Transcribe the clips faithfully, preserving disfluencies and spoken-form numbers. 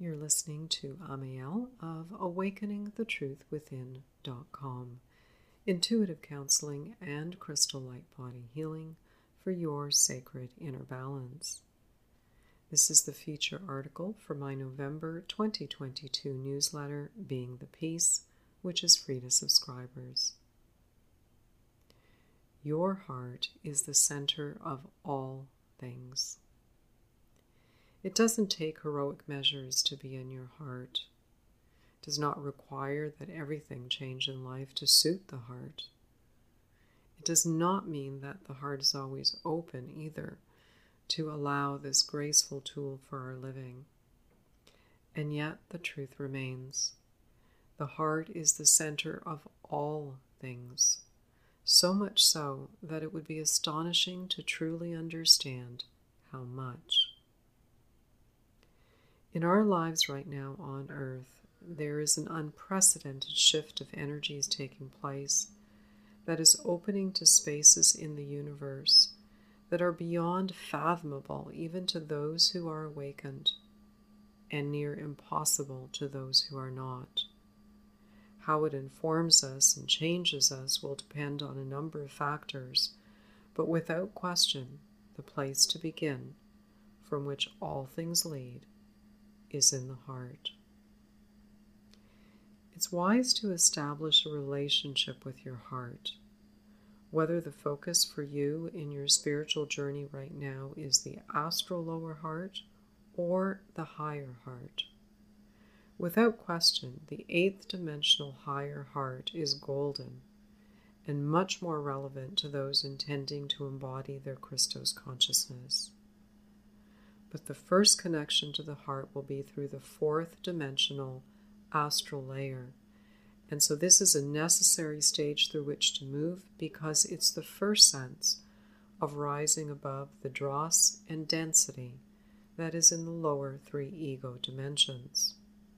You're listening to Amiel of awakening the truth within dot com, intuitive counseling and crystal light body healing for your sacred inner balance. This is the feature article for my November twenty twenty-two newsletter, Being the Peace, which is free to subscribers. Your heart is the center of all things. It doesn't take heroic measures to be in your heart. It does not require that everything change in life to suit the heart. It does not mean that the heart is always open either to allow this graceful tool for our living. And yet the truth remains. The heart is the center of all things, so much so that it would be astonishing to truly understand how much. In our lives right now on Earth, there is an unprecedented shift of energies taking place that is opening to spaces in the universe that are beyond fathomable even to those who are awakened, and near impossible to those who are not. How it informs us and changes us will depend on a number of factors, but without question, the place to begin, from which all things lead, is in the heart. It's wise to establish a relationship with your heart. Whether the focus for you in your spiritual journey right now is the astral lower heart or the higher heart. Without question, the eighth dimensional higher heart is golden and much more relevant to those intending to embody their Christos consciousness. But the first connection to the heart will be through the fourth dimensional astral layer. And so this is a necessary stage through which to move because it's the first sense of rising above the dross and density that is in the lower three ego dimensions.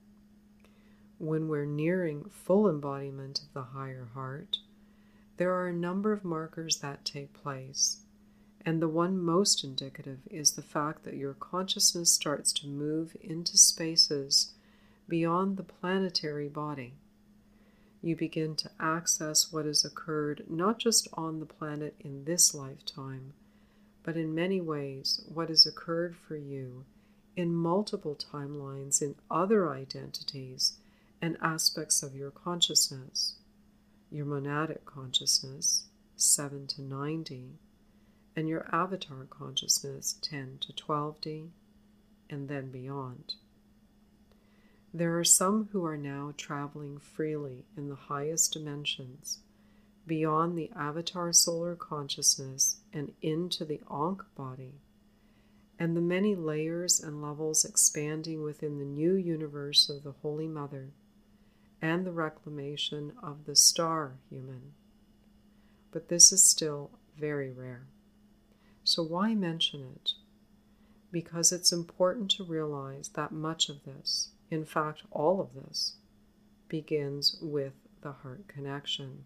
When we're nearing full embodiment of the higher heart, there are a number of markers that take place. And the one most indicative is the fact that your consciousness starts to move into spaces beyond the planetary body. You begin to access what has occurred not just on the planet in this lifetime, but in many ways what has occurred for you in multiple timelines in other identities and aspects of your consciousness. Your monadic consciousness, seven to nine D, and your avatar consciousness, ten to twelve D, and then beyond. There are some who are now traveling freely in the highest dimensions, beyond the avatar solar consciousness and into the Ankh body, and the many layers and levels expanding within the new universe of the Holy Mother and the reclamation of the star human. But this is still very rare. So why mention it? Because it's important to realize that much of this, in fact all of this, begins with the heart connection.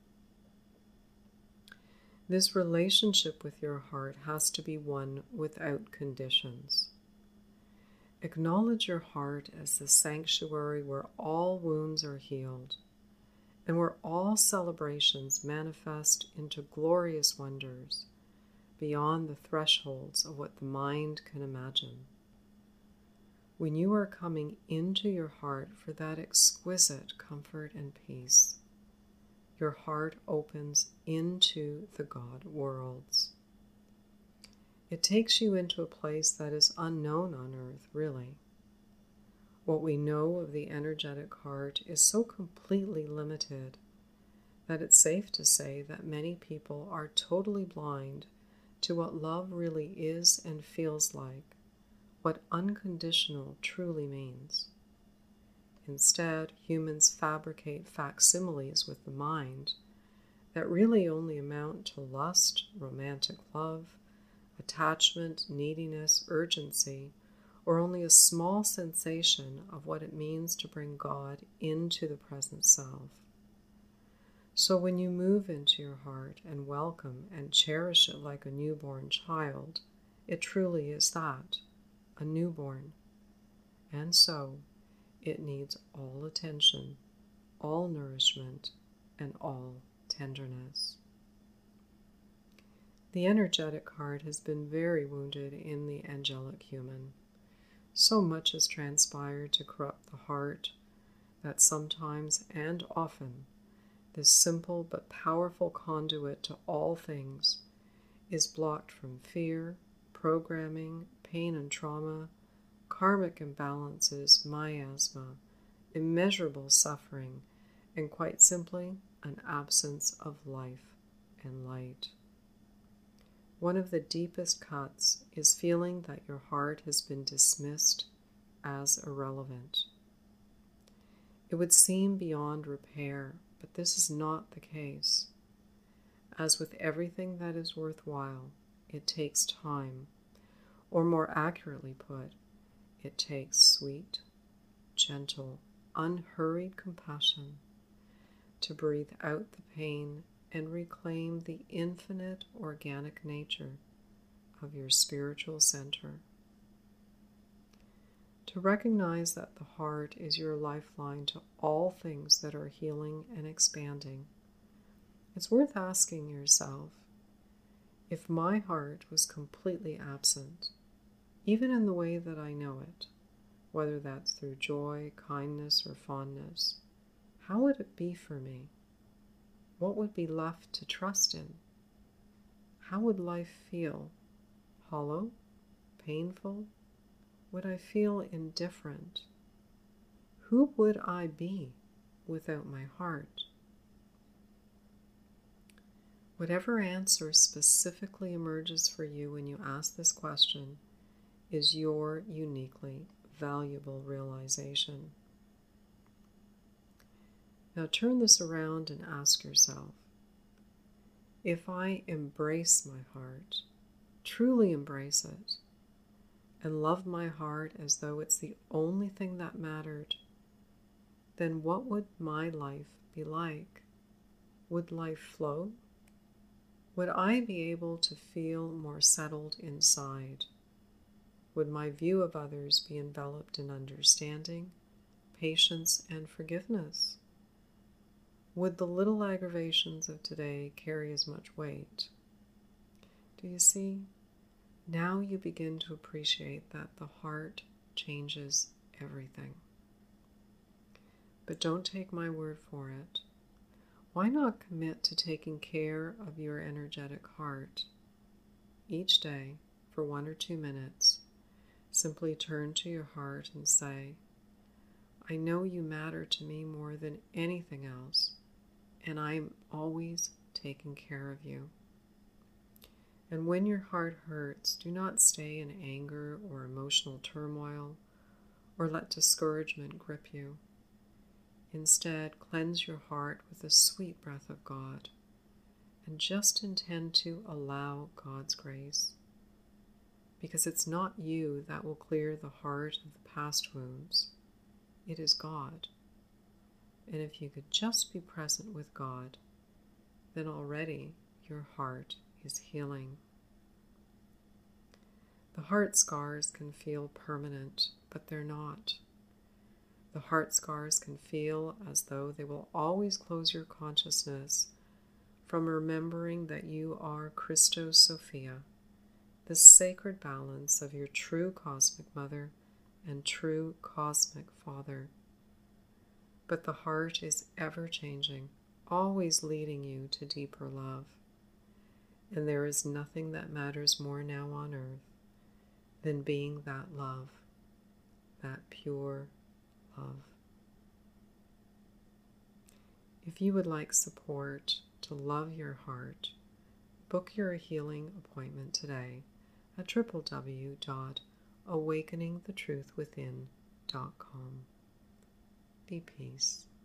This relationship with your heart has to be one without conditions. Acknowledge your heart as the sanctuary where all wounds are healed and where all celebrations manifest into glorious wonders beyond the thresholds of what the mind can imagine. When you are coming into your heart for that exquisite comfort and peace, your heart opens into the God worlds. It takes you into a place that is unknown on earth, really. What we know of the energetic heart is so completely limited that it's safe to say that many people are totally blind to what love really is and feels like, what unconditional truly means. Instead, humans fabricate facsimiles with the mind that really only amount to lust, romantic love, attachment, neediness, urgency, or only a small sensation of what it means to bring God into the present self. So when you move into your heart and welcome and cherish it like a newborn child, it truly is that, a newborn. and so it needs all attention, all nourishment, and all tenderness. The energetic heart has been very wounded in the angelic human. So much has transpired to corrupt the heart that sometimes and often this simple but powerful conduit to all things is blocked from fear, programming, pain and trauma, karmic imbalances, miasma, immeasurable suffering, and quite simply an absence of life and light. One of the deepest cuts is feeling that your heart has been dismissed as irrelevant. It would seem beyond repair, but this is not the case. As with everything that is worthwhile, it takes time, or more accurately put, it takes sweet, gentle, unhurried compassion to breathe out the pain and reclaim the infinite organic nature of your spiritual center. To recognize that the heart is your lifeline to all things that are healing and expanding, it's worth asking yourself, if my heart was completely absent, even in the way that I know it, whether that's through joy, kindness, or fondness, how would it be for me? What would be left to trust in? How would life feel? Hollow? Painful? Would I feel indifferent? Who would I be without my heart? Whatever answer specifically emerges for you when you ask this question is your uniquely valuable realization. Now turn this around and ask yourself, if I embrace my heart, truly embrace it, and love my heart as though it's the only thing that mattered, then what would my life be like? Would life flow? Would I be able to feel more settled inside? Would my view of others be enveloped in understanding, patience, and forgiveness? Would the little aggravations of today carry as much weight? Do you see? Now you begin to appreciate that the heart changes everything. But don't take my word for it. Why not commit to taking care of your energetic heart? Each day, for one or two minutes, simply turn to your heart and say, I know you matter to me more than anything else, and I'm always taking care of you. And when your heart hurts, do not stay in anger or emotional turmoil, or let discouragement grip you. Instead, cleanse your heart with the sweet breath of God, and just intend to allow God's grace. Because it's not you that will clear the heart of the past wounds. It is God. And if you could just be present with God, then already your heart is healing. The heart scars can feel permanent, but they're not. The heart scars can feel as though they will always close your consciousness from remembering that you are Christos Sophia, the sacred balance of your true cosmic mother and true cosmic father. But the heart is ever changing, always leading you to deeper love. And there is nothing that matters more now on earth than being that love, that pure love. If you would like support to love your heart, book your healing appointment today at w w w dot awakening the truth within dot com. Be peace.